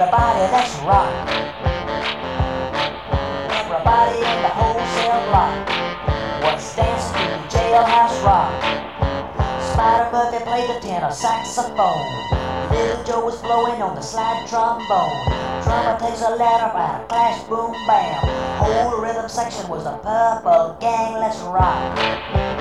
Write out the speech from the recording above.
Everybody, let's rock. Everybody in the wholesale block was dancing to the jailhouse rock. Spider Murphy played the tenor saxophone. Little Joe was blowing on the slide trombone. Drummer takes a ladder out, clash, boom, bam. Whole rhythm section was the Purple Gang. Let's rock.